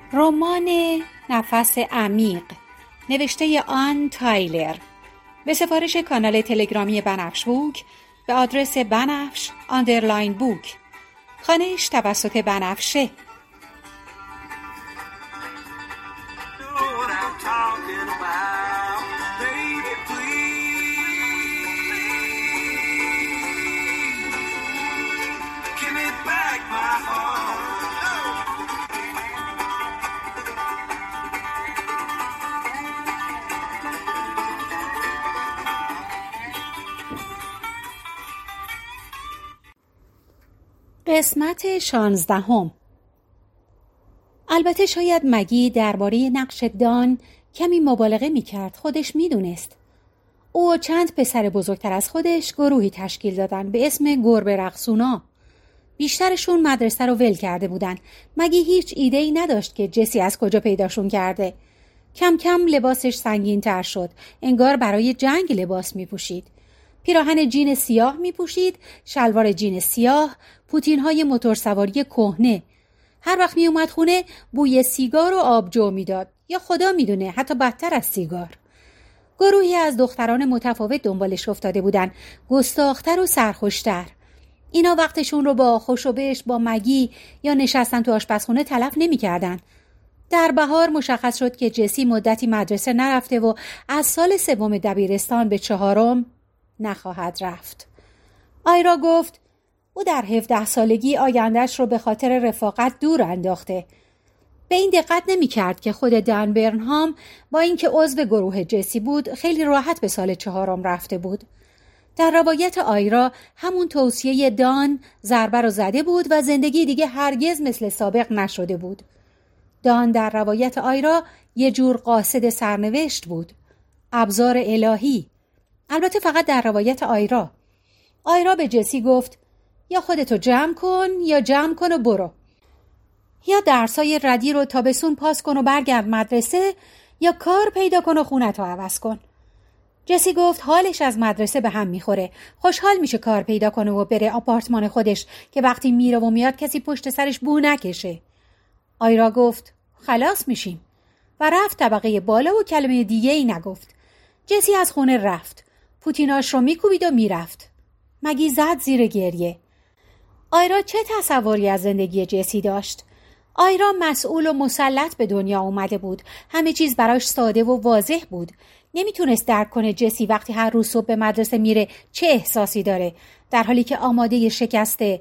رمان نفس عمیق نوشته آن تایلر به سفارش کانال تلگرامی بنفش بوک به آدرس بنفش_بوک خوانش توسط بنفشه. قسمت 16. البته شاید مگی درباره نقش دان کمی مبالغه می‌کرد. خودش می‌دونست. او و چند پسر بزرگتر از خودش گروهی تشکیل دادن به اسم گربه رقصونا. بیشترشون مدرسه رو ول کرده بودن. مگی هیچ ایده‌ای نداشت که جسی از کجا پیداشون کرده. کم کم لباسش سنگین‌تر شد. انگار برای جنگ لباس می‌پوشید. پیراهن جین سیاه می‌پوشید، شلوار جین سیاه، پوتین‌های موتورسواری کهنه. هر وقت میومد خونه بوی سیگار و آبجو میداد، یا خدا میدونه حتی بدتر از سیگار. گروهی از دختران متفاوت دنبالش افتاده بودن، گستاخ‌تر و سرخوش‌تر. اینا وقتشون رو با خوش و بش با مگی یا نشستن تو آشپزخونه تلف نمی‌کردن. در بهار مشخص شد که جسی مدتی مدرسه نرفته و از سال 3 دبیرستان به 4 نخواهد رفت. آیرا گفت او در 17 سالگی آینده‌اش رو به خاطر رفاقت دور انداخته. به این دقت نمی کرد که خود دان برنهام با اینکه عضو گروه جسی بود خیلی راحت به سال 4 رفته بود. در روایت آیرا همون توصیه دان ضربه رو زده بود و زندگی دیگه هرگز مثل سابق نشده بود. دان در روایت آیرا یه جور قاصد سرنوشت بود، ابزار الهی. البته فقط در روایت آیرا. آیرا به جسی گفت یا خودتو جمع کن یا جمع کن و برو. یا درسای ردی رو تابستون پاس کن و برگرد مدرسه، یا کار پیدا کن و خونتو عوض کن. جسی گفت حالش از مدرسه به هم میخوره. خوشحال میشه کار پیدا کنه و بره آپارتمان خودش که وقتی میره و میاد کسی پشت سرش بو نکشه. آیرا گفت خلاص میشیم و رفت طبقه بالا و کلمه دیگه ای نگفت. جسی از خونه رفت. پوتیناش رو میکوبید و میرفت. مگی زد زیر گریه. آیرا چه تصوری از زندگی جسی داشت؟ آیرا مسئول و مسلط به دنیا اومده بود. همه چیز براش ساده و واضح بود. نمیتونست درک کنه جسی وقتی هر روز صبح به مدرسه میره چه احساسی داره، در حالی که آماده شکسته،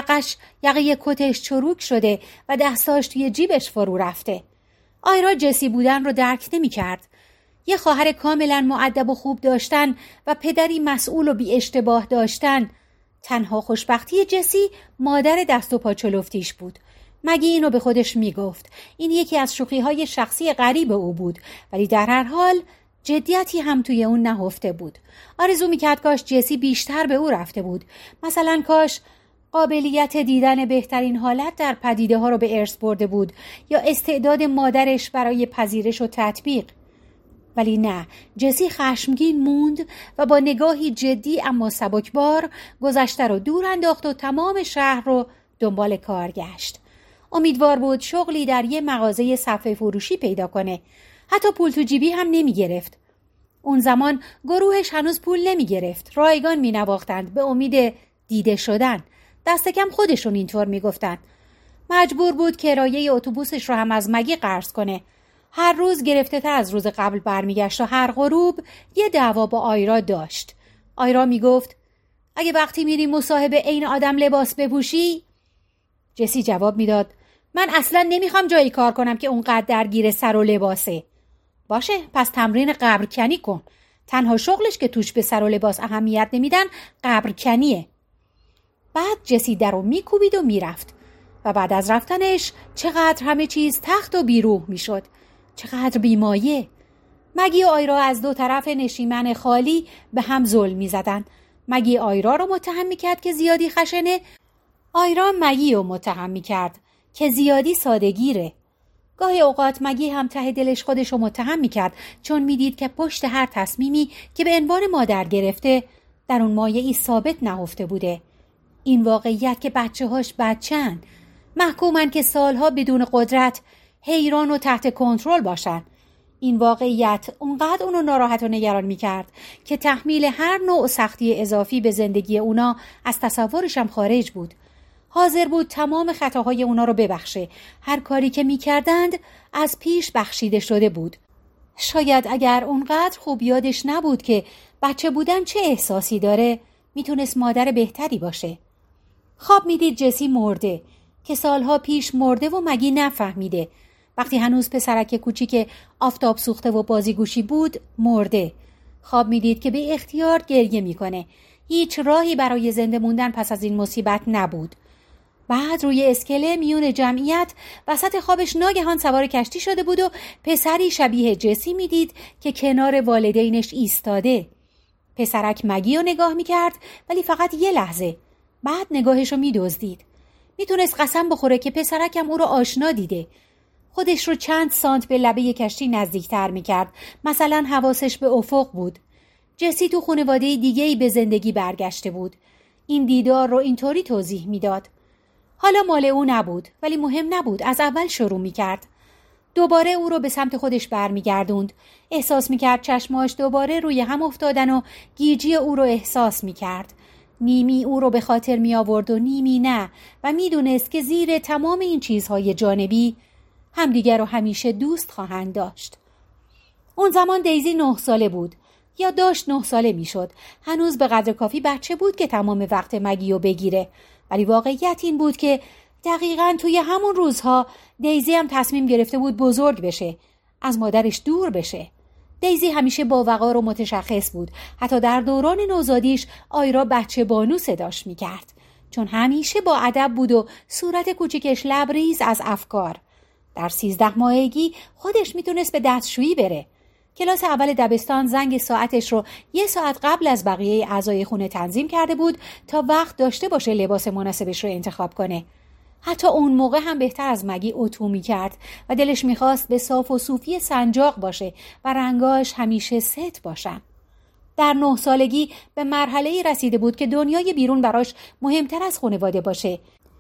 یقه کتش چروک شده و دستاش توی جیبش فرو رفته. آیرا جسی بودن رو درک نمیکرد. یه خواهر کاملا مؤدب و خوب داشتن و پدری مسئول و بی اشتباه داشتن. تنها خوشبختی جسی مادر دست و پا چلفتیش بود. مگی اینو به خودش میگفت. این یکی از شوخی‌های شخصی غریب او بود، ولی در هر حال جدیتی هم توی اون نهفته بود. آرزو میکرد کاش جسی بیشتر به او رفته بود. مثلا کاش قابلیت دیدن بهترین حالت در پدیده ها رو به ارث برده بود، یا استعداد مادرش برای پذیرش و تطبیق. ولی نه، جسی خشمگین موند و با نگاهی جدی اما سبکبار گذشته رو دور انداخت و تمام شهر رو دنبال کار گشت. امیدوار بود شغلی در یه مغازه صفحه فروشی پیدا کنه. حتی پول تو جیبی هم نمی گرفت. اون زمان گروهش هنوز پول نمی گرفت. رایگان می نواختند به امید دیده شدن. دست کم خودشون اینطور می گفتن. مجبور بود کرایه اتوبوسش رو هم از مگی قرض کنه. هر روز گرفته تر از روز قبل برمیگشت و هر غروب یه دعوا با آیرا داشت. آیرا می گفت اگه وقتی میری مصاحبه عین آدم لباس بپوشی؟ جسی جواب میداد من اصلا نمیخوام جایی کار کنم که اونقدر درگیر سر و لباسه. باشه، پس تمرین قبرکنی کن. تنها شغلش که توش به سر و لباس اهمیت نمیدن قبرکنیه. بعد جسی در رو میکوبید و میرفت و بعد از رفتنش چقدر همه چیز تخت و بیروح میشد. چقدر بیمایه. مگی و آیرا از دو طرف نشیمن خالی به هم ظلم میزدن. مگی آیرا رو متهم میکرد که زیادی خشنه، آیرا مگی رو متهم میکرد که زیادی سادگیره. گاهی اوقات مگی هم ته دلش خودش رو متهم میکرد، چون میدید که پشت هر تصمیمی که به عنوان مادر گرفته در اون مایه‌ای ثابت نهفته بوده. این واقعیت که بچه‌هاش بچه‌ن، محکومن که سالها بدون قدرت حیران و تحت کنترل باشن. این واقعیت اونقدر اونو ناراحت و نگران میکرد که تحمیل هر نوع سختی اضافی به زندگی اونا از تصورش هم خارج بود. حاضر بود تمام خطاهای اونا رو ببخشه. هر کاری که میکردند از پیش بخشیده شده بود. شاید اگر اونقدر خوب یادش نبود که بچه بودن چه احساسی داره، میتونست مادر بهتری باشه. خواب میدید جسی مرده که سالها پیش مرده و مگی نفهمیده. وقتی هنوز پسرک کوچیک آفتاب سوخته و بازیگوشی بود مرده. خواب میدید که به اختیار گریه میکنه. هیچ راهی برای زنده موندن پس از این مصیبت نبود. بعد روی اسکله میون جمعیت وسط خوابش ناگهان سوار کشتی شده بود و پسری شبیه جسی میدید که کنار والدینش ایستاده. پسرک مگی رو نگاه میکرد ولی فقط یه لحظه. بعد نگاهش رو میدزدید. میتونست قسم بخوره که پسرکم او رو آشنا دیده. خودش رو چند سانت به لبه کشتی نزدیکتر میکرد. مثلا حواسش به افق بود. جسی تو خانواده دیگه‌ای به زندگی برگشته بود. این دیدار رو اینطوری توضیح میداد: حالا مال او نبود ولی مهم نبود، از اول شروع میکرد. دوباره او رو به سمت خودش برمیگردوند. احساس میکرد چشماش دوباره روی هم افتادن و گیجی او رو احساس میکرد. نیمی او رو به خاطر می آورد و نیمی نه و میدونست که زیر تمام این چیزهای جانبی همدیگر رو همیشه دوست خواهند داشت. اون زمان دیزی 9 ساله بود یا داشت 9 ساله میشد. هنوز به قدر کافی بچه بود که تمام وقت مگیو بگیره، ولی واقعیت این بود که دقیقاً توی همون روزها دیزی هم تصمیم گرفته بود بزرگ بشه، از مادرش دور بشه. دیزی همیشه با وقار و متشخص بود. حتی در دوران نوزادیش آیرا بچه بانو صداش میکرد، چون همیشه با ادب بود و صورت کوچیکش لبریز از افکار. در 13 ماهگی خودش میتونست به دستشویی بره. کلاس اول دبستان زنگ ساعتش رو 1 ساعت قبل از بقیه اعضای خونه تنظیم کرده بود تا وقت داشته باشه لباس مناسبش رو انتخاب کنه. حتی اون موقع هم بهتر از مگی اتو میکرد و دلش میخواست به صاف و صوفی سنجاق باشه و رنگاش همیشه ست باشن. در 9 سالگی به مرحله‌ای رسیده بود که دنیای بیرون براش مهمتر از خانواده باشه.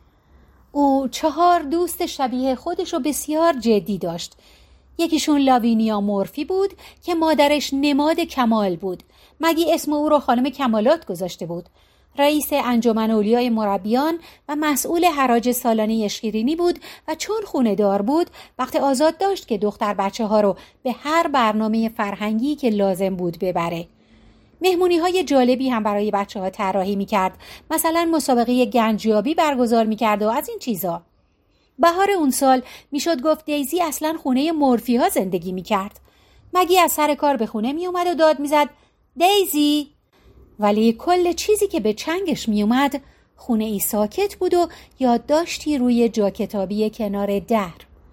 او 4 دوست شبیه خودش رو بسیار جدی داشت. یکیشون لاوینیا مورفی بود که مادرش نماد کمال بود. مگی اسم او رو خانم کمالات گذاشته بود. رئیس انجمن اولیای مربیان و مسئول حراج سالانه شیرینی بود و چون خونه دار بود وقت آزاد داشت که دختر بچه ها رو به هر برنامه فرهنگی که لازم بود ببره. مهمونی های جالبی هم برای بچه ها طراحی میکرد. مثلا مسابقه گنجیابی برگزار میکرد و از این چیزا. بهار اون سال میشد گفت دیزی اصلا خونه مورفی ها زندگی میکرد. مگی از سر کار به خونه میومد و داد میزد دیزی، ولی کل چیزی که به چنگش میومد خونه ای ساکت بود و یادداشتی روی جا کتابی کنار در.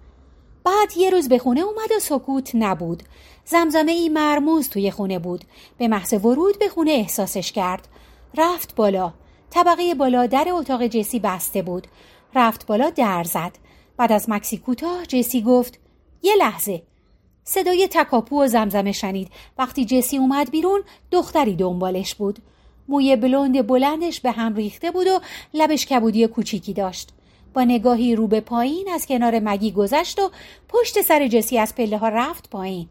بعد یه روز به خونه اومد و سکوت نبود. زمزمه ای مرموز توی خونه بود. به محض ورود به خونه احساسش کرد. رفت بالا. طبقه بالا در اتاق جسی بسته بود. رفت بالا در زد. بعد از مکسی کوتاه جسی گفت یه لحظه. صدای تکاپو و زمزمه شنید. وقتی جسی اومد بیرون دختری دنبالش بود. موی بلوند بلندش به هم ریخته بود و لبش کبودی کوچیکی داشت. با نگاهی رو به پایین از کنار مگی گذشت و پشت سر جسی از پله ها رفت پایین.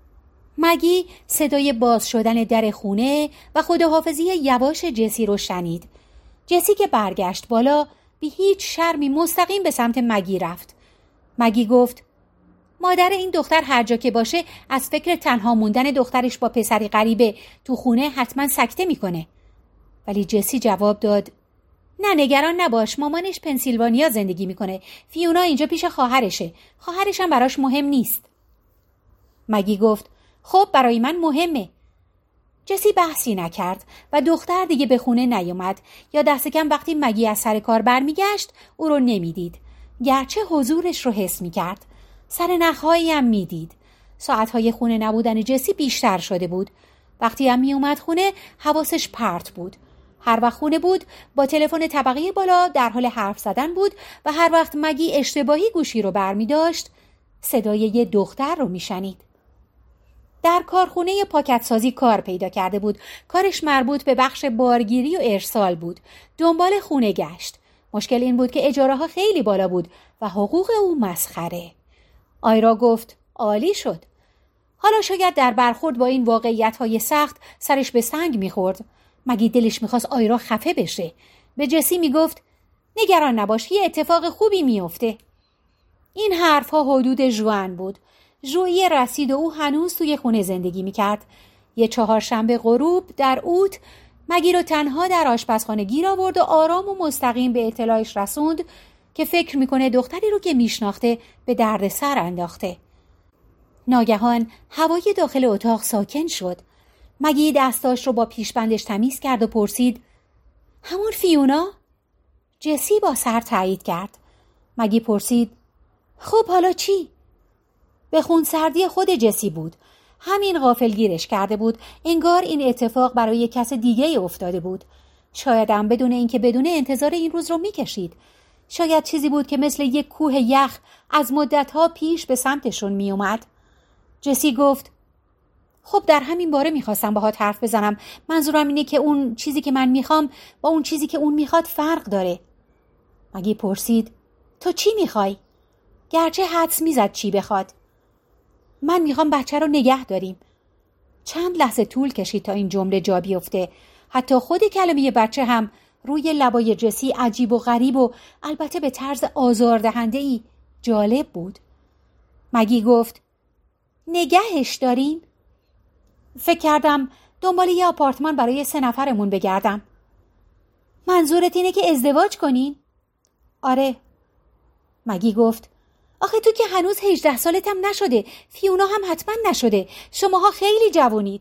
مگی صدای باز شدن در خونه و خداحافظی یواش جسی رو شنید. جسی که برگشت بالا بی هیچ شرمی مستقیم به سمت مگی رفت. مگی گفت مادر این دختر هر جا که باشه از فکر تنها موندن دخترش با پسری غریبه تو خونه حتما سکته میکنه. ولی جسی جواب داد نه نگران نباش، مامانش پنسیلوانیا زندگی میکنه. فیونا اینجا پیش خواهرشه. خواهرش هم براش مهم نیست. مگی گفت خب برای من مهمه. جسی بحثی نکرد و دختر دیگه به خونه نیومد یا دست کم وقتی مگی از سر کار برمیگشت او رو نمیدید. گرچه حضورش رو حس میکرد. سر نخهایی هم میدید. ساعتهای خونه نبودن جسی بیشتر شده بود. وقتی هم میومد خونه حواسش پرت بود. هر وقت خونه بود با تلفن طبقه بالا در حال حرف زدن بود و هر وقت مگی اشتباهی گوشی رو برمی داشت صدای یه دختر رو میشنید. در کارخونه پاکت سازی کار پیدا کرده بود. کارش مربوط به بخش بارگیری و ارسال بود. دنبال خونه گشت. مشکل این بود که اجاره ها خیلی بالا بود و حقوق او مسخره. آیرا گفت عالی شد. حالا شاید در برخورد با این واقعیت‌های سخت سرش به سنگ می‌خورد. مگی دلش می‌خواست آیرا خفه بشه. به جسی می‌گفت نگران نباش، یه اتفاق خوبی می‌افته. این حرف‌ها حدود ژوئن بود. ژوئیه رسید و او هنوز توی خونه زندگی می‌کرد. یه چهارشنبه غروب در اوت مگی رو تنها در آشپزخانه گیر آورد و آرام و مستقیم به اطلاعش رسوند که فکر می‌کنه دختری رو که میشناخته به درد سر انداخته. ناگهان هوای داخل اتاق ساکن شد. مگی دستاش رو با پیشبندش تمیز کرد و پرسید همون فیونا؟ جسی با سر تایید کرد. مگی پرسید خب حالا چی؟ به خونسردی خود جسی بود. همین غافلگیرش کرده بود. انگار این اتفاق برای کس دیگه افتاده بود. شاید هم بدون اینکه بدونه انتظار این روز رو میکشید. شاید چیزی بود که مثل یک کوه یخ از مدتها پیش به سمتشون میومد. جسی گفت خب در همین باره میخواستم باهات حرف بزنم. منظورم اینه که اون چیزی که من میخوام با اون چیزی که اون میخواد فرق داره. مگی پرسید تو چی میخوای؟ گرچه حدس میزد چی بخواد. من میخوام بچه رو نگه داریم. چند لحظه طول کشید تا این جمله جا بیفته. حتی خود کلمه بچه هم روی لبای جسی عجیب و غریب و البته به طرز آزاردهنده‌ای جالب بود. مگی گفت نگهش داریم؟ فکر کردم دنبال یه آپارتمان برای 3 نفرمون بگردم. منظورت اینه که ازدواج کنین؟ آره. مگی گفت آخه تو که هنوز 18 سالت هم نشده، فیونا هم حتما نشده، شماها خیلی جوونید.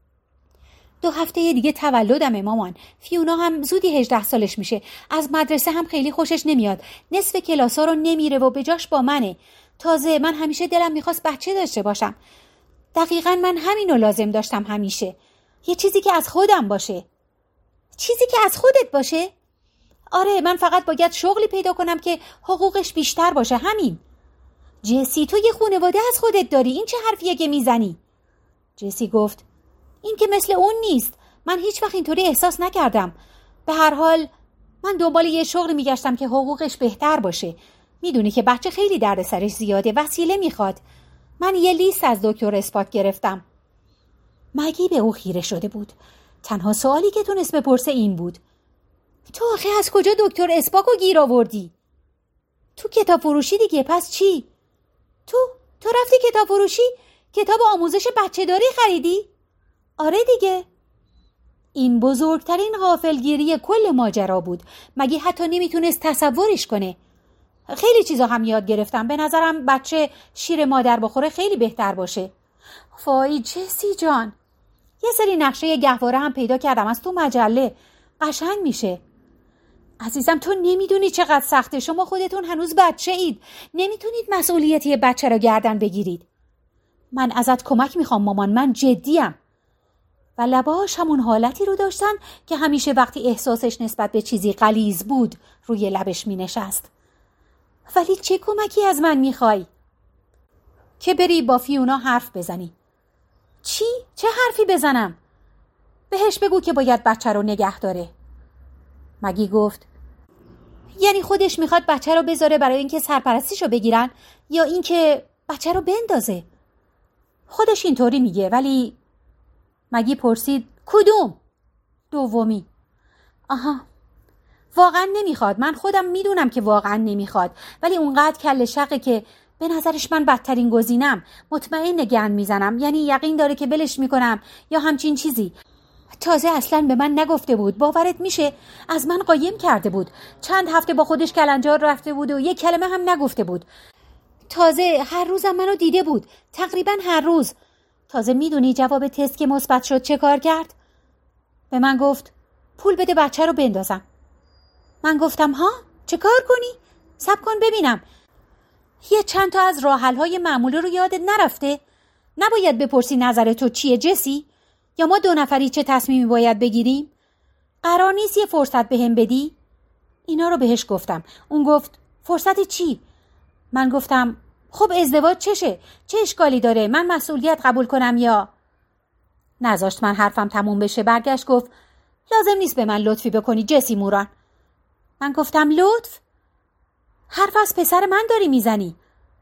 2 هفته دیگه تولدمه مامان. فیونا هم زودی 18 سالش میشه. از مدرسه هم خیلی خوشش نمیاد. نصف کلاسا رو نمیره و به جاش با منه. تازه من همیشه دلم میخواست بچه داشته باشم. دقیقاً من همینو لازم داشتم همیشه. یه چیزی که از خودم باشه. چیزی که از خودت باشه؟ آره، من فقط باید شغلی پیدا کنم که حقوقش بیشتر باشه، همین. جسی تو یه خانواده از خودت داری، این چه حرفیه که میزنی؟ جسی گفت این که مثل اون نیست. من هیچ وقت اینطوری احساس نکردم. به هر حال من دنبال یه شغلی میگشتم که حقوقش بهتر باشه. میدونی که بچه خیلی درد سرش زیاده، وسیله میخواد. من یه لیست از دکتر اسپات گرفتم. مگی به او خیره شده بود. تنها سوالی که تونست بپرسه این بود تو آخه از کجا دکتر اسپاکو گیر آوردی؟ تو کتاب فروشی دیگه، پس چی؟ تو رفتی کتاب فروشی؟ کتاب آموزش بچه داری خریدی؟ آره دیگه. این بزرگترین غافلگیری کل ماجرا بود. مگی حتی نمیتونست تصورش کنه. خیلی چیزا هم یاد گرفتم. به نظرم بچه شیر مادر بخوره خیلی بهتر باشه. وای جسی جان، یه سری نقشه گهواره هم پیدا کردم از تو مجله. قشنگ میشه. عزیزم تو نمیدونی چقدر سخته. شما خودتون هنوز بچه اید. نمیتونید مسئولیتی بچه را گردن بگیرید. من ازت کمک میخوام مامان، من جدیم. و لباش همون حالتی رو داشتن که همیشه وقتی احساسش نسبت به چیزی غلیظ بود روی لبش مینشست. ولی چه کمکی از من میخوای؟ که بری با فیونا حرف بزنی. چی؟ چه حرفی بزنم؟ بهش بگو که باید بچه رو نگه داره. مگی گفت یعنی خودش میخواد بچه رو بذاره برای اینکه سرپرستیشو بگیرن یا اینکه بچه رو بندازه؟ خودش اینطوری میگه. ولی مگی پرسید کدوم؟ دومی. آها، واقعا نمیخواد. من خودم میدونم که واقعا نمیخواد، ولی اونقدر کله شقه که به نظرش من بدترین گزینم. مطمئن گند میزنم، یعنی یقین داره که ولش میکنم یا همچین چیزی. تازه اصلا به من نگفته بود. باورت میشه؟ از من قایم کرده بود. چند هفته با خودش کلنجار رفته بود و یک کلمه هم نگفته بود. تازه هر روزم منو دیده بود، تقریبا هر روز. تازه میدونی جواب تست که مثبت شد چه کار کرد؟ به من گفت پول بده بچه رو بندازم. من گفتم ها؟ چه کار کنی؟ صبر کن ببینم. یه چند تا از راه حل های معمولی رو یادت نرفته؟ نباید بپرسی نظر تو چیه جسی؟ یا ما 2 نفری چه تصمیمی باید بگیریم؟ قرار نیست یه فرصت بهم بدی؟ اینا رو بهش گفتم. اون گفت فرصت چی؟ من گفتم خب ازدواج چشه؟ چه اشکالی داره؟ من مسئولیت قبول کنم یا؟ نذاشت من حرفم تموم بشه. برگشت گفت لازم نیست به من لطفی بکنی جسی موران. من گفتم لطف؟ حرف از پسر من داری میزنی.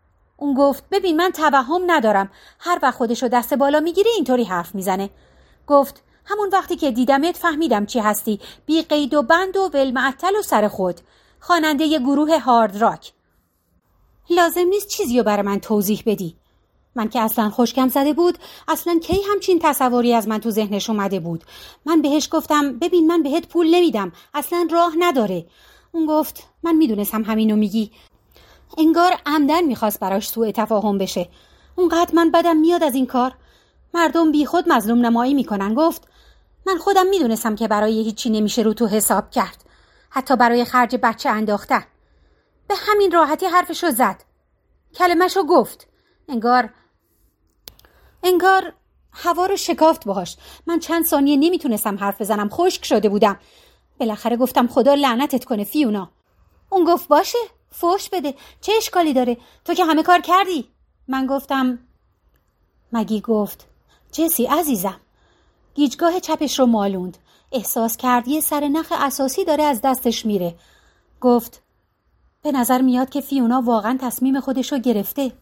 اون گفت ببین من توهم ندارم. هر وقت خودشو دست بالا میگیره اینطوری حرف میزنه. گفت همون وقتی که دیدمت فهمیدم چی هستی. بی قید و بند و ولمعطل و سر خود. خواننده ی گروه هارد راک. لازم نیست چیزیو برای من توضیح بدی. من که اصلا خشکم زده بود. اصلا کی همچین تصوری از من تو ذهنش اومده بود. من بهش گفتم ببین من بهت پول نمیدم. اصلا راه نداره. اون گفت من میدونستم همینو میگی. انگار عمدن میخواست براش سوء تفاهم بشه. اونقدر من بدم میاد از این کار. مردم بی خود مظلوم نمایی میکنن. گفت من خودم میدونستم که برای هیچی نمیشه رو تو حساب کرد. حتی برای خرج بچه انداختن. به همین راحتی حرفشو زد. کلمه‌شو گفت. انگار هوا رو شکافت باهاش. من چند ثانیه نمیتونستم حرف بزنم. خشک شده بودم. بالاخره گفتم خدا لعنتت کنه فیونا. اون گفت باشه فحش بده. چه اشکالی داره؟ تو که همه کار کردی. من گفتم. مگی گفت جسی عزیزم. گیجگاه چپش رو مالوند. احساس کرد یه سرنخ اساسی داره از دستش میره. گفت به نظر میاد که فیونا واقعا تصمیم خودش رو گرفته.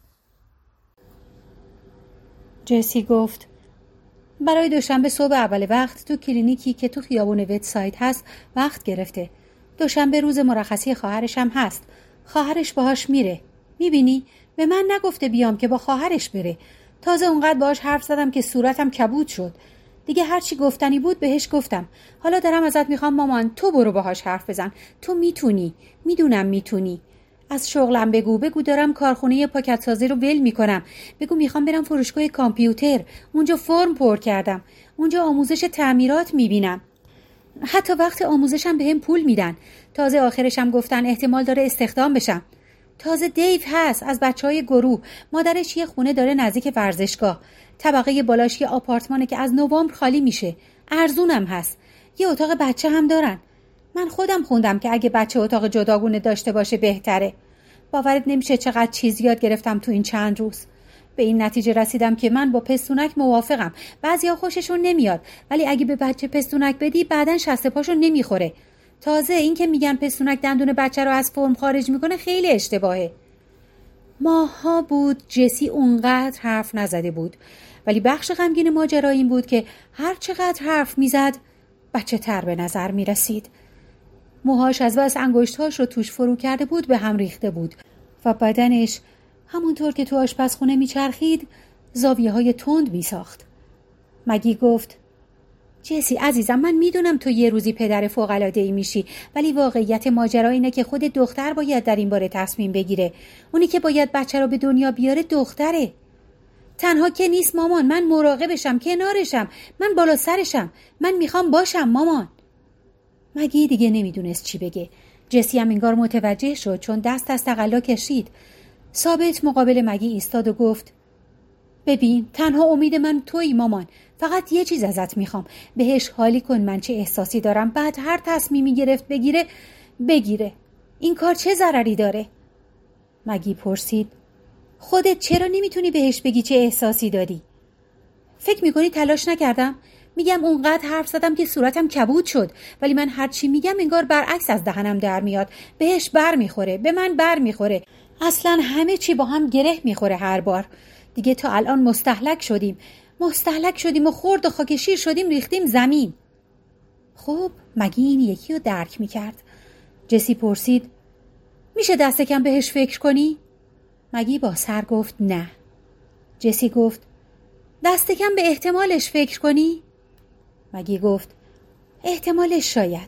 جسی گفت برای دوشنبه صبح اول وقت تو کلینیکی که تو خیابون وتساید هست وقت گرفته. دوشنبه روز مرخصی خواهرش هم هست. خواهرش باهاش میره. میبینی؟ به من نگفته بیام که با خواهرش بره. تازه اونقدر باهاش حرف زدم که صورتم کبود شد. دیگه هرچی گفتنی بود بهش گفتم. حالا دارم ازت میخوام مامان تو برو باهاش حرف بزن. تو میتونی. میدونم میتونی. از شغلم بگو دارم کارخونه پاکت سازی رو ول میکنم. بگو میخوام برم فروشگاه کامپیوتر. اونجا فرم پر کردم. اونجا آموزش تعمیرات میبینم. حتی وقت آموزشم بهم پول میدن. تازه آخرشم گفتن احتمال داره استخدام بشم. تازه دیو هست از بچهای گروه. مادرش یه خونه داره نزدیک ورزشگاه. طبقه بالاش یه آپارتمانه که از نوامبر خالی میشه. ارزونم هست. یه اتاق بچه هم دارن. من خودم خوندم که اگه بچه اتاق جداگونه داشته باشه بهتره. باورت نمیشه چقدر چیز یاد گرفتم تو این چند روز. به این نتیجه رسیدم که من با پستونک موافقم. بعضیا خوششون نمیاد ولی اگه به بچه پستونک بدی بعدن شست پاشو نمیخوره. تازه این که میگن پستونک دندون بچه رو از فرم خارج میکنه خیلی اشتباهه. ماها بود جسی اونقدر حرف نزده بود ولی بخش غمگین ماجرا این بود که هر چقدر حرف میزد بچه تر به نظر میرسید. موهاش از بس انگشتاش رو توش فرو کرده بود به هم ریخته بود و بدنش همونطور که تو آشپزخونه میچرخید زاویه های تند میساخت. مگی گفت جسی عزیزم من میدونم تو یه روزی پدر فوق‌العاده‌ای میشی ولی واقعیت ماجرا اینه که خود دختر باید در این باره تصمیم بگیره. اونی که باید بچه رو به دنیا بیاره دختره. تنها که نیست مامان. من مراقبشم کنارشم. من بالا سرشم. من میخوام باشم مامان. مگی دیگه نمیدونست چی بگه. جسی هم انگار متوجه شد چون دست از تقلا کشید. ثابت مقابل مگی ایستاد و گفت ببین تنها امید من تویی مامان. فقط یه چیز ازت میخوام. بهش حالی کن من چه احساسی دارم. بعد هر تصمیمی گرفت بگیره. این کار چه ضرری داره؟ مگی پرسید خودت چرا نمیتونی بهش بگی چه احساسی داری؟ فکر میکنی تلاش نکردم؟ میگم اونقدر حرف زدم که صورتم کبود شد ولی من هرچی میگم انگار برعکس از دهنم در میاد. بهش بر میخوره. به من بر میخوره. اصلا همه چی با هم گره میخوره هر بار. دیگه تا الان مستهلک شدیم و خرد و خاک شیر شدیم ریختیم زمین. خب مگی این یکی رو درک میکرد؟ جسی پرسید میشه دست کم بهش فکر کنی؟ مگی با سر گفت نه. جسی گفت دست کم به احتمالش فکر کنی؟ مگی گفت احتمالش شاید.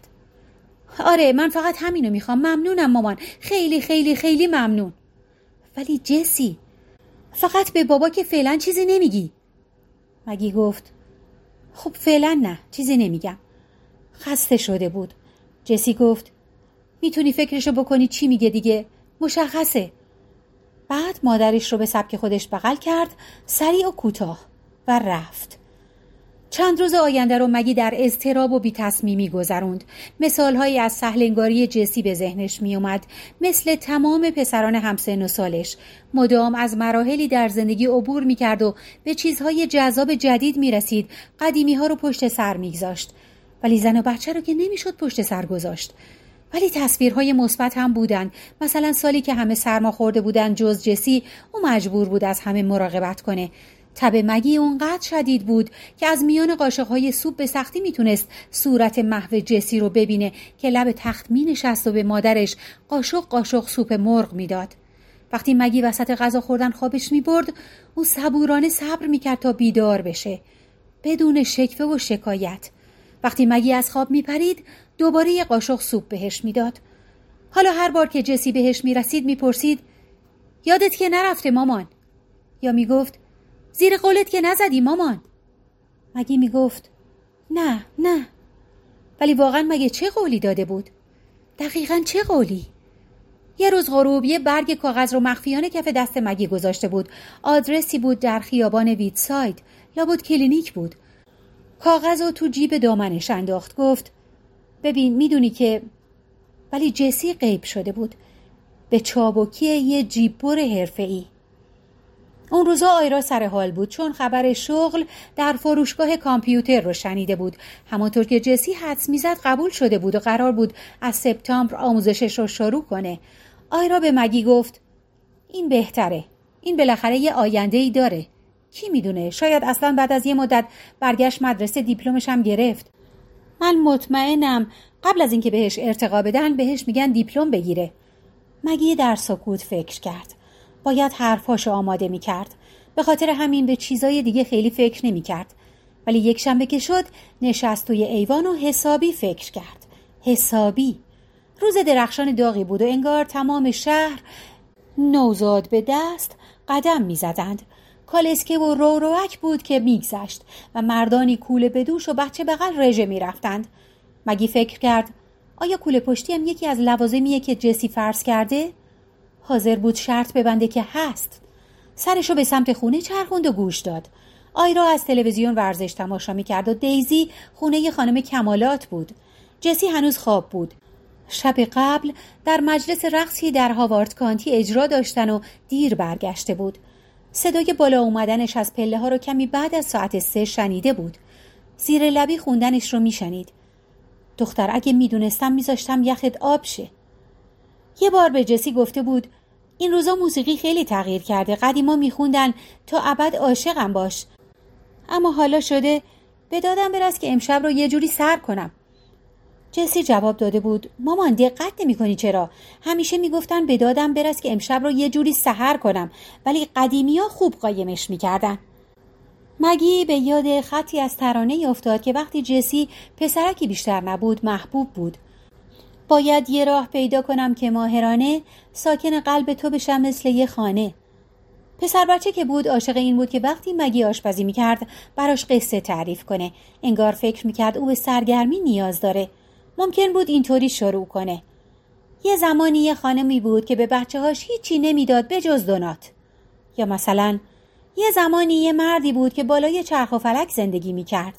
آره من فقط همینو میخوام. ممنونم مامان. خیلی خیلی خیلی ممنون. ولی جسی فقط به بابا که فعلا چیزی نمیگی. مگی گفت خب فعلا نه چیزی نمیگم. خسته شده بود. جسی گفت میتونی فکرشو بکنی چی میگه دیگه. مشخصه. بعد مادرش رو به سبک خودش بغل کرد سریع و کوتاه و رفت. چند روز آینده رو مگی در اضطراب و بی تصمیمی گذروند. مثالهایی از سهلنگاری جسی به ذهنش می اومد. مثل تمام پسران همسن و سالش. مدام از مراحلی در زندگی عبور می کرد و به چیزهای جذاب جدید می رسید. قدیمی ها رو پشت سر می گذاشت. ولی زن و بچه رو که نمی شد پشت سر گذاشت. ولی تصویرهای مثبت هم بودن. مثلا سالی که همه سرما خورده بودن جز جسی، او مجبور بود از همه مراقبت کنه. تب مگی اونقدر شدید بود که از میان قاشقهای سوپ به سختی میتونست صورت محو جسی رو ببینه که لب تخت مینشست و به مادرش قاشق قاشق سوپ مرغ میداد. وقتی مگی وسط غذا خوردن خوابش میبرد، او صبورانه صبر میکرد تا بیدار بشه، بدون شکوه و شکایت. وقتی مگی از خواب میپرید، دوباره یه قاشق سوپ بهش میداد. حالا هر بار که جسی بهش میرسید میپرسید یادت که نرفته مامان؟ یا میگفت زیر قولت که نزدی مامان؟ مگی میگفت نه. ولی واقعا مگه چه قولی داده بود؟ دقیقاً چه قولی؟ یه روز غروب یه برگ کاغذ رو مخفیانه کف دست مگی گذاشته بود. آدرسی بود در خیابان ویتساید، لابد کلینیک بود. کاغذ رو تو جیب دامنش انداخت. گفت ببین میدونی که... ولی جسی غیب شده بود به چابکی یه جیببر حرفه‌ای. اون روزا آیرا سر حال بود چون خبر شغل در فروشگاه کامپیوتر رو شنیده بود. همانطور که جسی حدس میزد قبول شده بود و قرار بود از سپتامبر آموزشش رو شروع کنه. آیرا به مگی گفت این بهتره، این بالاخره یه آینده‌ای داره. کی میدونه، شاید اصلا بعد از یه مدت برگشت مدرسه دیپلمش هم گرفت. من مطمئنم قبل از اینکه بهش ارتقا بدن بهش میگن دیپلم بگیره. مگی در سکوت فکر کرد. باید حرفاشو آماده میکرد. به خاطر همین به چیزای دیگه خیلی فکر نمیکرد. ولی یک شنبه که شد نشست توی ایوان و حسابی فکر کرد. حسابی. روز درخشان داغی بود و انگار تمام شهر نوزاد به دست قدم میزدند. کالسکه و روروک بود که میگذشت و مردانی کوله بدوش و بچه بغل رژه میرفتند. مگی فکر کرد آیا کوله پشتی هم یکی از لوازمیه که جسی فرض کرده؟ حاضر بود شرط ببنده که هست. سرشو به سمت خونه چرخوند و گوش داد. آیرا از تلویزیون ورزش تماشا میکرد و دیزی خونه خانم کمالات بود. جسی هنوز خواب بود. شب قبل در مجلس رقصی در هاوارد کانتی اجرا داشتن و دیر برگشته بود. صدای بالا اومدنش از پله ها رو کمی بعد از ساعت 3 شنیده بود. زیر لبی خوندنش رو میشنید. دختر اگه میدونستم میذاشتم یخت آب شه. یه بار به جسی گفته بود این روزا موسیقی خیلی تغییر کرده. قدیما میخوندن تا ابد عاشقم باش، اما حالا شده به دادم برس که امشب رو یه جوری سر کنم. جسی جواب داده بود مامان دقت نمی کنی چرا؟ همیشه میگفتن به دادم برس که امشب رو یه جوری سحر کنم، ولی قدیمیا خوب قایمش میکردن. مگی به یاد خطی از ترانه افتاد که وقتی جسی پسرکی بیشتر نبود محبوب بود. باید یه راه پیدا کنم که ماهرانه ساکن قلب تو بشم مثل یه خانه. پسر بچه که بود عاشق این بود که وقتی مگی آشپزی میکرد براش قصه تعریف کنه. انگار فکر میکرد او به سرگرمی نیاز داره. ممکن بود اینطوری شروع کنه. یه زمانی یه خانمی بود که به بچه‌هاش هیچی نمیداد به جز دونات. یا مثلا یه زمانی یه مردی بود که بالای چرخ و فلک زندگی میکرد.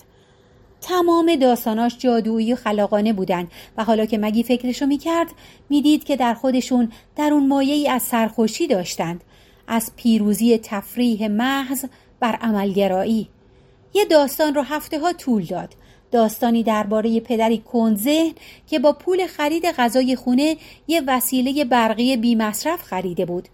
تمام داستاناش جادویی و خلاقانه بودن و حالا که مگی فکرشو میکرد میدید که در خودشون در اون مایه‌ای از سرخوشی داشتند، از پیروزی تفریح محض بر عملگرایی. یه داستان رو هفته‌ها طول داد. داستانی درباره پدری کندذهن که با پول خرید غذای خونه یه وسیله برقی بی مصرف خریده بود.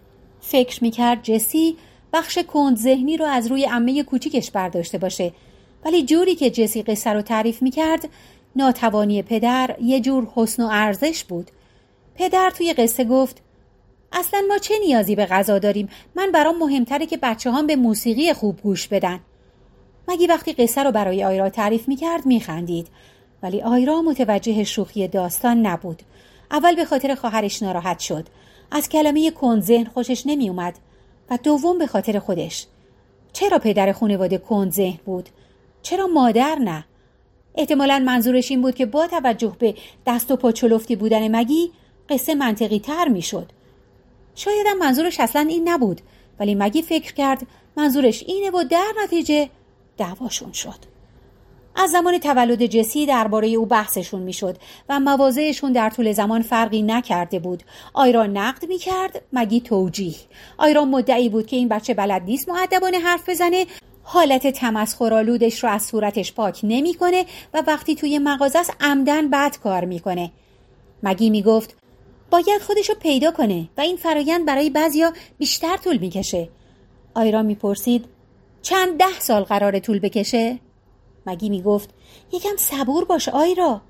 فکر میکرد جسی بخش کندذهنی رو از روی عمه کوچیکش برداشته باشه، ولی جوری که جسی قصه رو تعریف میکرد ناتوانی پدر یه جور حسن و ارزش بود. پدر توی قصه گفت اصلا ما چه نیازی به غذا داریم؟ من برام مهمتره که بچه‌هام به موسیقی خوب گوش بدن. مگی وقتی قصه رو برای آیرا تعریف میکرد میخندید، ولی آیرا متوجه شوخی داستان نبود. اول به خاطر خواهرش ناراحت شد. از کلمه کندذهن خوشش نمیومد و دوم به خاطر خودش. چرا پدر خانواده کندذهن بود؟ چرا مادر نه؟ احتمالاً منظورش این بود که با توجه به دست و پا چلفتی بودن مگی قصه منطقی تر میشد. شاید هم منظورش اصلا این نبود، ولی مگی فکر کرد منظورش اینه و در نتیجه دعواشون شد. از زمان تولد جسی درباره او بحثشون میشد و مواضعشون در طول زمان فرقی نکرده بود. آیرا نقد میکرد، مگی توجیه. آیرا مدعی بود که این بچه بلد نیست مؤدبانه حرف بزنه، حالت تمسخرآلودش رو از صورتش پاک نمیکنه و وقتی توی مغازه است عمدن بد کار میکنه. مگی میگفت باید خودشو پیدا کنه و این فرایند برای بعضیا بیشتر طول میکشه. آیرا میپرسید چند 10 سال قراره طول بکشه؟ مگی میگفت یکم صبور باش آیرا.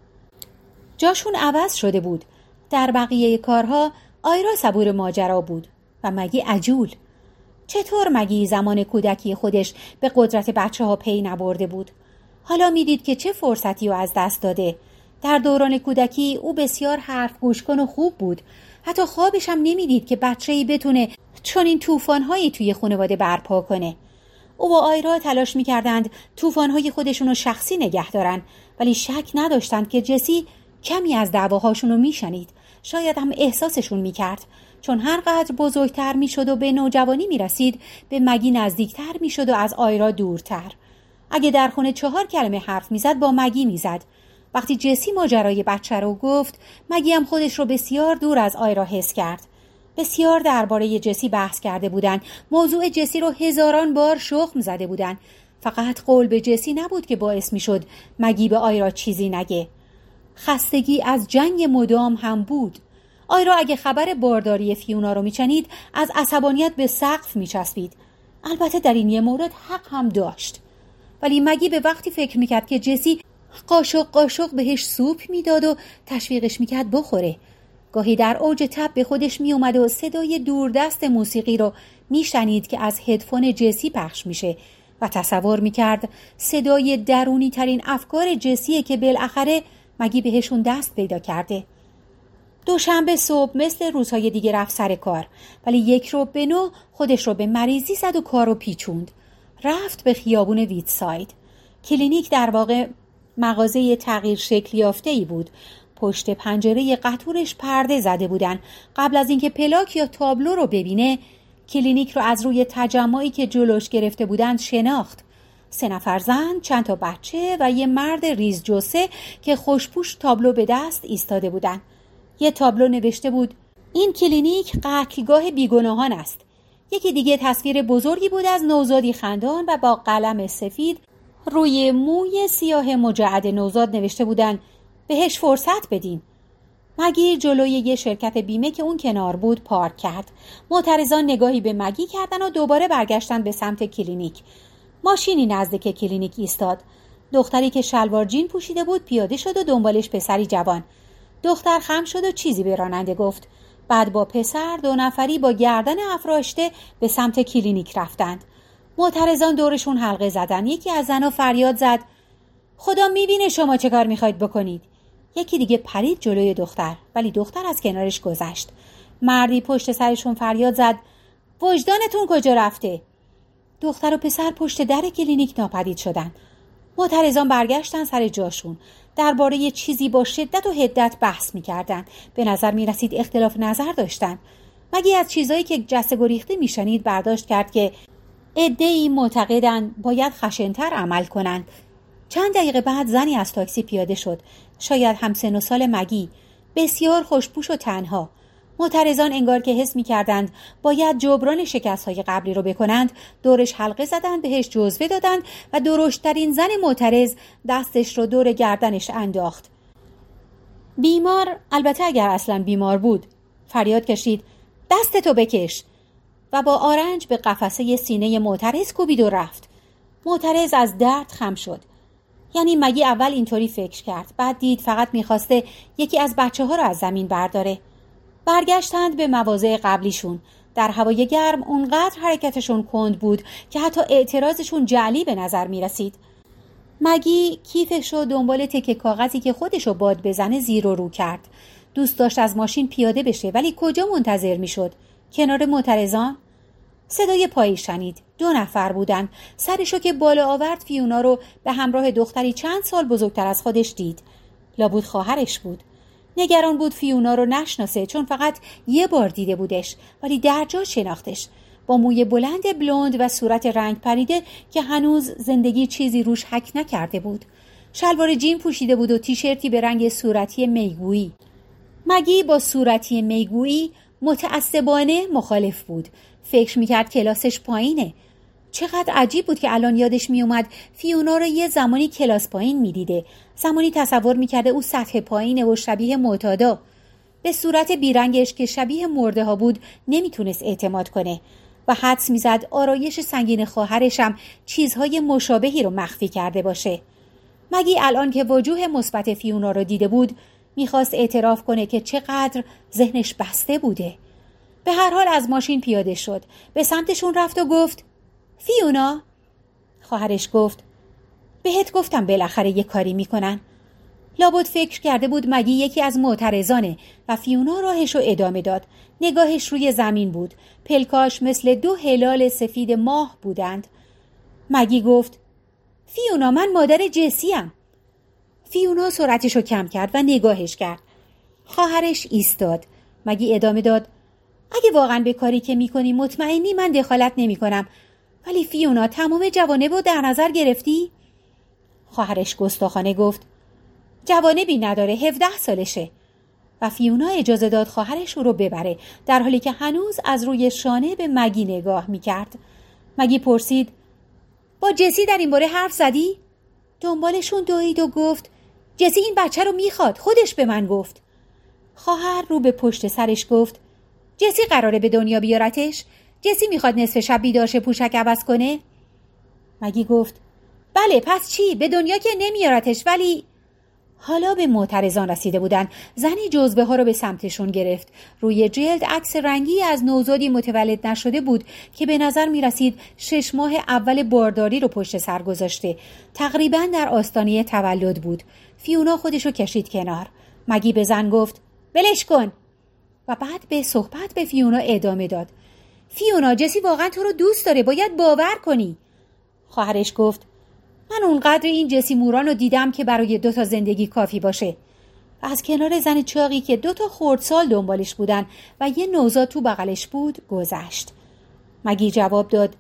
جاشون عوض شده بود. در بقیه کارها آیرا صبور ماجرا بود و مگی عجول. چطور مگی زمان کودکی خودش به قدرت بچه‌ها پی نبرده بود؟ حالا میدید که چه فرصتی رو از دست داده. در دوران کودکی او بسیار حرف گوشکن و خوب بود. حتی خوابش هم نمیدید که بچه‌ای بتونه چنین طوفان‌هایی توی خانواده برپا کنه. او و آیرا تلاش می‌کردند طوفان‌های خودشون رو شخصی نگه دارن، ولی شک نداشتند که جسی کمی از دعواهاشون رو میشنید. شاید هم احساسشون میکرد، چون هر قدر بزرگتر میشد و به نوجوانی میرسید به مگی نزدیکتر میشد و از آیرا دورتر. اگه در خونه 4 کلمه حرف میزد با مگی میزد. وقتی جسی ماجرای بچه رو گفت، مگی هم خودش رو بسیار دور از آیرا حس کرد. بسیار درباره جسی بحث کرده بودن. موضوع جسی رو هزاران بار شخم زده بودن. فقط قول به جسی نبود که باعث میشد مگی به آیرا چیزی نگه. خستگی از جنگ مدام هم بود. آیرا اگه خبر بارداری فیونا رو میشنید از عصبانیت به سقف میچسبید. البته در این یه مورد حق هم داشت. ولی مگی به وقتی فکر میکرد که جسی قاشق بهش سوپ میداد و تشویقش میکرد بخوره. گاهی در اوج تب به خودش میومد و صدای دوردست موسیقی رو میشنید که از هدفون جسی پخش میشه و تصور میکرد صدای درونی ترین افکار جسیه که بالاخره مگی بهشون دست پیدا کرده. دوشنبه صبح مثل روزهای دیگه رفت سر کار، ولی 1 ربع به 9 خودش رو به مریضی زد و کارو پیچوند. رفت به خیابون ویتساید. کلینیک در واقع مغازه تغییر شکل یافته‌ای بود. پشت پنجره قطورش پرده زده بودن. قبل از اینکه پلاک یا تابلو رو ببینه، کلینیک رو از روی تجمعی که جلوش گرفته بودند شناخت. 3 نفر زن، چند تا بچه و یه مرد ریز جثه که خوشپوش تابلو به دست ایستاده بودن. یه تابلو نوشته بود این کلینیک قتلگاه بیگناهان است. یکی دیگه تصویر بزرگی بود از نوزادی خندان و با قلم سفید روی موی سیاه مجعد نوزاد نوشته بودن بهش فرصت بدین. مگی جلوی یه شرکت بیمه که اون کنار بود پارک کرد. معترضان نگاهی به مگی کردن و دوباره برگشتن به سمت کلینیک. ماشینی نزدیک کلینیک ایستاد. دختری که شلوار جین پوشیده بود پیاده شد و دنبالش پسری جوان. دختر خم شد و چیزی به راننده گفت. بعد با پسر 2 نفری با گردن افراشته به سمت کلینیک رفتند. معترضان دورشون حلقه زدن. یکی از زنها فریاد زد خدا میبینه شما چه کار میخواید بکنید. یکی دیگه پرید جلوی دختر، ولی دختر از کنارش گذشت. مردی پشت سرشون فریاد زد وجدانتون کجا رفته؟ دختر و پسر پشت در کلینیک ناپدید شدن. معترضان برگشتن سر جاشون. درباره چیزی با شدت و حدت بحث می‌کردن. به نظر می‌رسید اختلاف نظر داشتن. مگی از چیزایی که جسته گریخته میشنید برداشت کرد که عده‌ای معتقدن باید خشن‌تر عمل کنند. چند دقیقه بعد زنی از تاکسی پیاده شد. شاید همسن و سال مگی، بسیار خوشپوش و تنها. معترضان انگار که حس می‌کردند باید جبران شکست‌های قبلی رو بکنند، دورش حلقه زدند، بهش جزوه دادند و درشترین زن معترض دستش رو دور گردنش انداخت. بیمار، البته اگر اصلا بیمار بود، فریاد کشید دستتو بکش و با آرنج به قفسه سینه معترض کوبید و رفت. معترض از درد خم شد. یعنی مگی اول اینطوری فکر کرد، بعد دید فقط می‌خواسته یکی از بچه‌ها رو از زمین برداره. برگشتند به مواضع قبلیشون. در هوای گرم اونقدر حرکتشون کند بود که حتی اعتراضشون جعلی به نظر می رسید. مگی کیفش رو دنبال تکه کاغذی که خودشو باد بزنه زیر و رو کرد. دوست داشت از ماشین پیاده بشه، ولی کجا منتظر می شد؟ کنار معترضان؟ صدای پایی شنید. 2 نفر بودن. سرشو که بالا آورد فیونا رو به همراه دختری چند سال بزرگتر از خودش دید. لابد خواهرش بود. نگران بود فیونا رو نشناسه، چون فقط یه بار دیده بودش، ولی در جا شناختش. با موی بلند بلوند و صورت رنگ پریده که هنوز زندگی چیزی روش حک نکرده بود. شلوار جین پوشیده بود و تیشرتی به رنگ صورتی میگویی. مگی با صورتی میگویی متعصبانه مخالف بود. فکر میکرد کلاسش پایینه. چقدر عجیب بود که الان یادش میومد فیونا رو یه زمانی کلاس پایین میدیده. زمانی تصور میکرده او سطح پایینه و شبیه معتادا. به صورت بیرنگش که شبیه مرده ها بود نمیتونست اعتماد کنه و حدس میزد آرایش سنگین خواهرشم چیزهای مشابهی رو مخفی کرده باشه. مگی الان که وجوه مثبت فیونا رو دیده بود میخواست اعتراف کنه که چقدر ذهنش بسته بوده. به هر حال از ماشین پیاده شد، به سمتشون رفت و گفت فیونا. خواهرش گفت بهت گفتم بالاخره یه کاری میکنن. لابد فکر کرده بود مگی یکی از معترضانه و فیونا راهش رو ادامه داد. نگاهش روی زمین بود. پلکاش مثل 2 هلال سفید ماه بودند. مگی گفت فیونا من مادر جسیم. فیونا سرعتش رو کم کرد و نگاهش کرد. خواهرش ایستاد. مگی ادامه داد اگه واقعا به کاری که میکنی مطمئنی من دخالت نمی کنم. ولی فیونا تمام جوانب رو در نظر گرفتی؟ خواهرش گستاخانه گفت جوانبی نداره، 17 سالشه. و فیونا اجازه داد خواهرش رو ببره در حالی که هنوز از روی شانه به مگی نگاه میکرد. مگی پرسید با جسی در این باره حرف زدی؟ دنبالشون دوید و گفت جسی این بچه رو میخواد، خودش به من گفت. خواهر رو به پشت سرش گفت جسی قراره به دنیا بیارتش؟ جسی میخواد نصف شب بیدارشه پوشک عوض کنه؟ مگی گفت بله پس چی؟ به دنیا که نمیارتش ولی... حالا به معترضان رسیده بودن. زنی جزوه ها رو به سمتشون گرفت. روی جلد عکس رنگی از نوزادی متولد نشده بود که به نظر می رسید 6 ماه اول بارداری رو پشت سر گذاشته. تقریباً در آستانه تولد بود. فیونا خودشو کشید کنار. مگی به زن گفت ولش کن و بعد به صحبت به فیونا ادامه داد. فیونا جسی واقعا تو رو دوست داره، باید باور کنی. خواهرش گفت من اونقدر این جسی موران رو دیدم که برای 2 تا زندگی کافی باشه. و از کنار زن چاقی که 2 تا خردسال دنبالش بودن و یه نوزاد تو بغلش بود گذشت. مگی جواب داد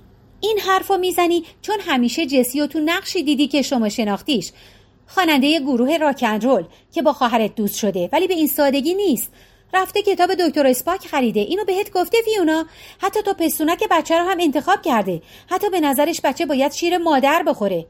این حرفو میزنی چون همیشه جسی رو تو نقشی دیدی که شما شناختیش. خواننده گروه راک اند رول که با خواهرت دوست شده، ولی به این سادگی نیست. رفته کتاب دکتر اسپاک خریده. اینو بهت گفته فیونا؟ حتی تا پستونک بچه رو هم انتخاب کرده. حتی به نظرش بچه باید شیر مادر بخوره.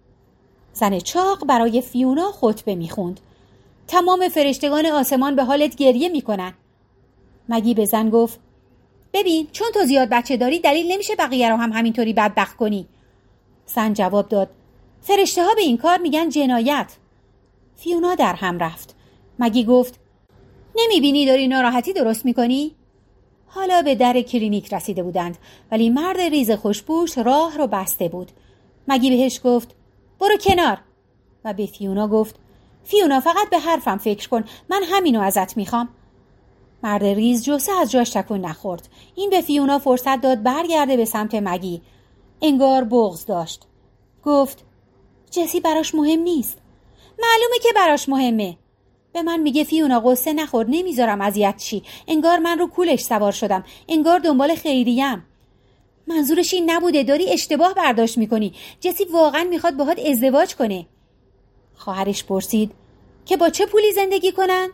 زن چاق برای فیونا خطبه میخوند. تمام فرشتگان آسمان به حالت گریه میکنن. مگی به زن گفت ببین چون تو زیاد بچه داری دلیل نمیشه بقیه رو هم همینطوری بدبخت کنی. زن جواب داد فرشته ها به این کار میگن جنایت. فیونا در هم رفت. مگی گفت نمیبینی داری ناراحتی درست میکنی؟ حالا به در کلینیک رسیده بودند ولی مرد ریز خوشبوش راه رو بسته بود. مگی بهش گفت برو کنار و به فیونا گفت فیونا فقط به حرفم فکر کن، من همینو ازت میخوام. مرد ریز جوسه از جاش تکون نخورد. این به فیونا فرصت داد برگرده به سمت مگی. انگار بغض داشت. گفت جسی براش مهم نیست. معلومه که براش مهمه. به من میگه فیونا قصه نخور، نمیذارم اذیت چی. انگار من رو کولش سوار شدم. انگار دنبال خیریم. منظورش این نبوده، داری اشتباه برداشت میکنی. جسی واقعا میخواد باهات ازدواج کنه. خواهرش پرسید که با چه پولی زندگی کنن؟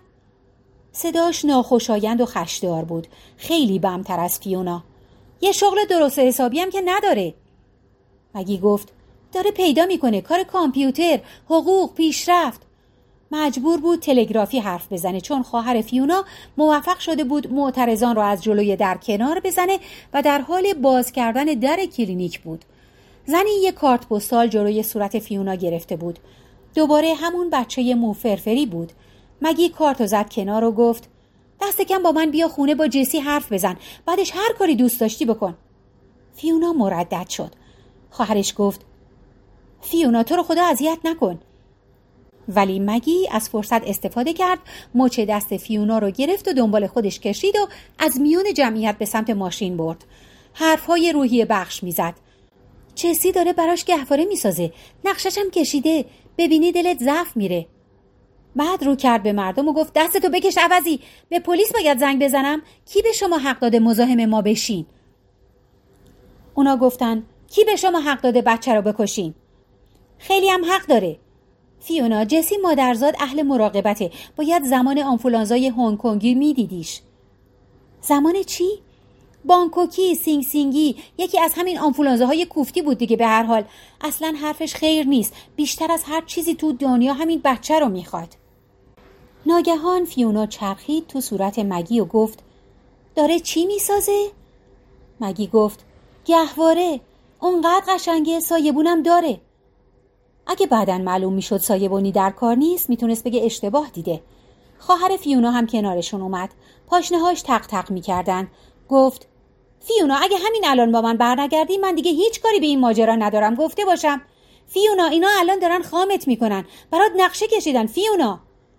صداش ناخوشایند و خشدار بود. خیلی بمتر از فیونا. یه شغل درست حسابی هم که نداره. مگی گفت داره پیدا میکنه، کار کامپیوتر، حقوق، پیشرفت. مجبور بود تلگرافی حرف بزنه چون خواهر فیونا موفق شده بود معترضان را از جلوی در کنار بزنه و در حال باز کردن در کلینیک بود. زنی یک کارت پستال جلوی صورت فیونا گرفته بود. دوباره همون بچه موفرفری بود. مگی کارتو زد کنار و گفت دست کم با من بیا خونه با جسی حرف بزن، بعدش هر کاری دوست داشتی بکن. فیونا مردد شد. خواهرش گفت فیونا تو رو خدا اذیت نکن. ولی مگی از فرصت استفاده کرد، مچ دست فیونا رو گرفت و دنبال خودش کشید و از میان جمعیت به سمت ماشین برد. حرفهای روحیه بخش میزد. جسی داره براش گهواره میسازه، نقشش هم کشیده، ببینی دلت ضعف میره. بعد رو کرد به مردم و گفت دستتو بکش عوضی، به پلیس باید زنگ بزنم؟ کی به شما حق داده مزاحم ما بشین؟ اونا گفتن کی به شما حق داده بچه رو بکشین؟ خیلی هم حق داره. فیونا جسی مادرزاد اهل مراقبته، باید زمان آنفولانزای هنگ کنگی میدیدیش. زمان چی؟ بانکوکی، سینگ سینگی، یکی از همین آنفولانزاهای کوفتی بود دیگه. به هر حال اصلا حرفش خیر نیست، بیشتر از هر چیزی تو دنیا همین بچه رو میخواد. ناگهان فیونا چرخید تو صورت مگی و گفت داره چی میسازه؟ مگی گفت گهواره، اونقدر قشنگه، سایبونم داره. اگه بعداً معلوم میشد سایبونی در کار نیست میتونست بگه اشتباه دیده. خواهر فیونا هم کنارشون اومد. پاشنهاش تق تق میکردن. گفت فیونا اگه همین الان با من برنگردی من دیگه هیچ کاری به این ماجرا ندارم، گفته باشم. فیونا اینا الان دارن خامت میکنن، برات نقشه کشیدن فیونا.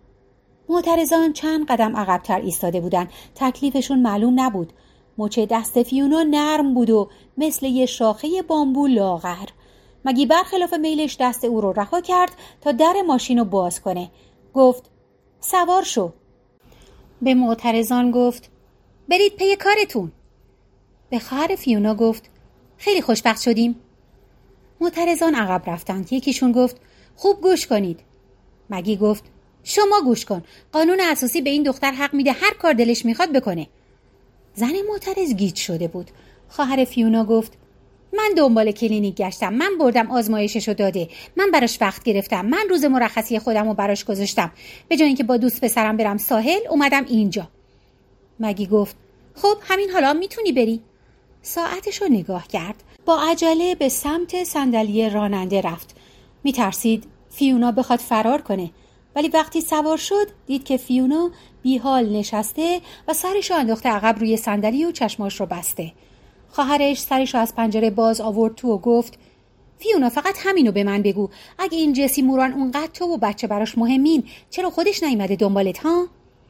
معترضان چند قدم عقب‌تر ایستاده بودن. تکلیفشون معلوم نبود. مچ دست فیونا نرم بود و مثل یه شاخه بامبو لاغر. مگی برخلاف میلش دست او رو رها کرد تا در ماشین رو باز کنه. گفت سوار شو. به معترضان گفت برید پی کارتون. به خواهر فیونا گفت خیلی خوشبخت شدیم. معترضان عقب رفتند. یکیشون گفت خوب گوش کنید. مگی گفت شما گوش کن. قانون اساسی به این دختر حق میده هر کار دلش میخواد بکنه. زن معترض گیج شده بود. خواهر فیونا گفت من دنبال کلینیک گشتم، من بردم آزمایششو داده، من براش وقت گرفتم، من روز مرخصی خودم رو براش گذاشتم، به جای اینکه با دوست پسرم برم ساحل اومدم اینجا. مگی گفت خب همین حالا میتونی بری. ساعتشو نگاه کرد. با عجله به سمت صندلی راننده رفت. میترسید فیونا بخواد فرار کنه، ولی وقتی سوار شد دید که فیونا بیحال نشسته و سرشو انداخته عقب روی صندلی و چشماش رو بسته. خواهرش سرشو از پنجره باز آورد تو و گفت فیونا فقط همینو به من بگو، اگه این جسی موران اونقدر تو و بچه براش مهمین چرا خودش نیومده دنبالت ها؟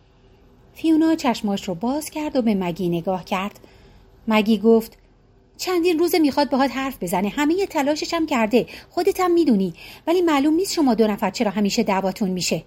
فیونا چشماش رو باز کرد و به مگی نگاه کرد. مگی گفت چندین روزه میخواد باهات حرف بزنه، همه تلاشش هم کرده، خودت هم میدونی، ولی معلوم نیست شما دو نفر چرا همیشه دعواتون میشه.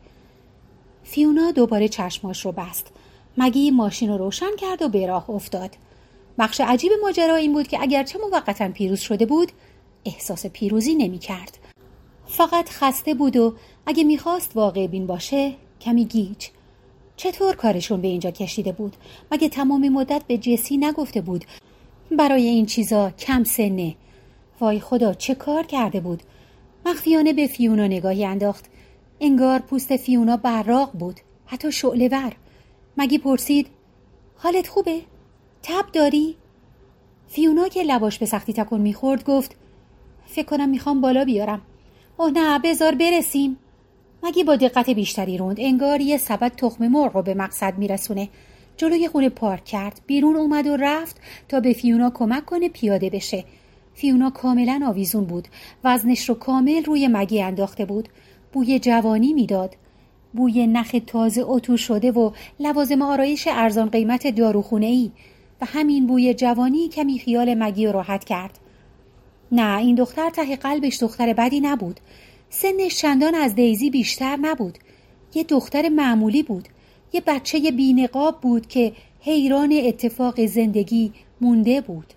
فیونا دوباره چشماش رو بست. مگی ماشین رو روشن کرد و به راه افتاد. بخش عجیب ماجرا این بود که اگرچه موقتا پیروز شده بود احساس پیروزی نمی کرد. فقط خسته بود و اگه میخواست واقع بین باشه کمی گیج. چطور کارشون به اینجا کشیده بود؟ مگه تمام مدت به جسی نگفته بود برای این چیزا کم سنه؟ وای خدا چه کار کرده بود؟ مخفیانه به فیونا نگاهی انداخت. انگار پوست فیونا براق بود، حتی شعله ور. مگی پرسید حالت خوبه؟ تب داری؟ فیونا که لباش به سختی تکون میخورد گفت فکر کنم میخوام بالا بیارم. اوه نه بذار برسیم. مگی با دقت بیشتری روند، انگار یه سبد تخم مرغ رو به مقصد میرسونه. جلوی خونه پارک کرد، بیرون اومد و رفت تا به فیونا کمک کنه پیاده بشه. فیونا کاملا آویزون بود، وزنش رو کامل روی مگی انداخته بود. بوی جوانی میداد، بوی نخ تازه اتو شده و لوازم آرایش ارزان قیمت داروخونه‌ای، و همین بوی جوانی کمی خیال مگی رو راحت کرد. نه این دختر ته قلبش دختر بدی نبود. سنش چندان از دیزی بیشتر نبود. یه دختر معمولی بود. یه بچه بی‌نقاب بود که حیران اتفاق زندگی مونده بود.